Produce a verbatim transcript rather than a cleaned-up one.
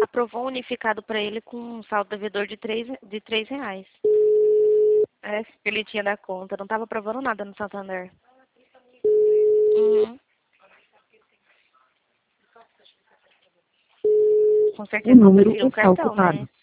aprovou um unificado para ele com um saldo devedor de três, de três reais. É, que ele tinha da conta. Não estava aprovando nada no Santander. Uhum. Com O certeza eu número prefiro um está cartão, ocupado. né?